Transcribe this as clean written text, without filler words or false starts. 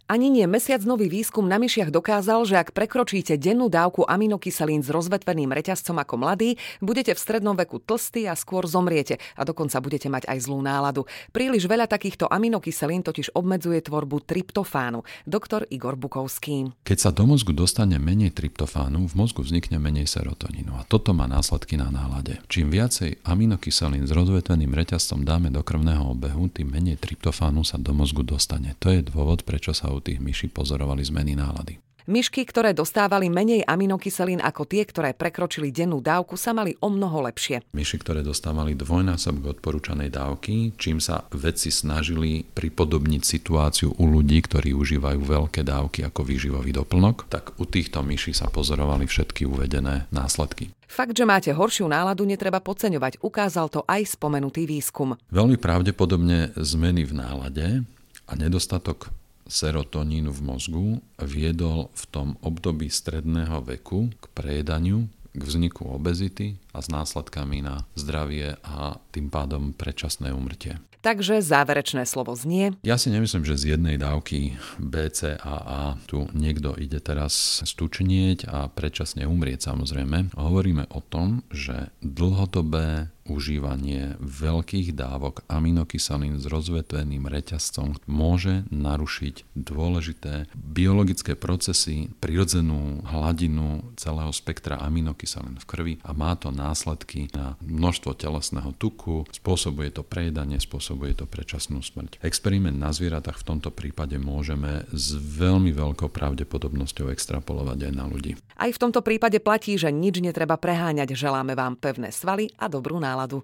Ani nie. Mesiac nový výskum na myšiach dokázal, že ak prekročíte dennú dávku aminokyselín s rozvetveným reťazcom ako mladí, budete v strednom veku tlstí a skôr zomriete a dokonca budete mať aj zlú náladu. Príliš veľa takýchto aminokyselín totiž obmedzuje tvorbu tryptofánu. Doktor Igor Bukovský. Keď sa do mozgu dostane menej tryptofánu, v mozgu vznikne menej serotonínu a toto má následky na nálade. Čím viacej aminokyselín s rozvetveným reťazcom dáme do krvného obehu, tým menej tryptofánu sa do mozgu dostane. To je dôvod, prečo sa u tých myší pozorovali zmeny nálady. Myšky, ktoré dostávali menej aminokyselín ako tie, ktoré prekročili dennú dávku, sa mali omnoho lepšie. Myši, ktoré dostávali dvojnásobok odporúčanej dávky, čím sa vedci snažili pripodobniť situáciu u ľudí, ktorí užívajú veľké dávky ako výživový doplnok, tak u týchto myší sa pozorovali všetky uvedené následky. Fakt, že máte horšiu náladu, netreba podceňovať. Ukázal to aj spomenutý výskum. Veľmi pravdepodobne zmeny v nálade a nedostatok serotonínu v mozgu viedol v tom období stredného veku k prejedaniu, k vzniku obezity a s následkami na zdravie a tým pádom predčasné úmrtie. Takže záverečné slovo znie. Ja si nemyslím, že z jednej dávky BCAA tu niekto ide teraz stučnieť a predčasne umrieť, samozrejme. Hovoríme o tom, že dlhodobé užívanie veľkých dávok aminokyselín s rozvetveným reťazcom môže narušiť dôležité biologické procesy, prirodzenú hladinu celého spektra aminokyselín v krvi a má to následky na množstvo telesného tuku, spôsobuje to prejedanie, spôsobuje to predčasnú smrť. Experiment na zvieratách v tomto prípade môžeme s veľmi veľkou pravdepodobnosťou extrapolovať aj na ľudí. Aj v tomto prípade platí, že nič netreba preháňať. Želáme vám pevné svaly a dobrú náladu.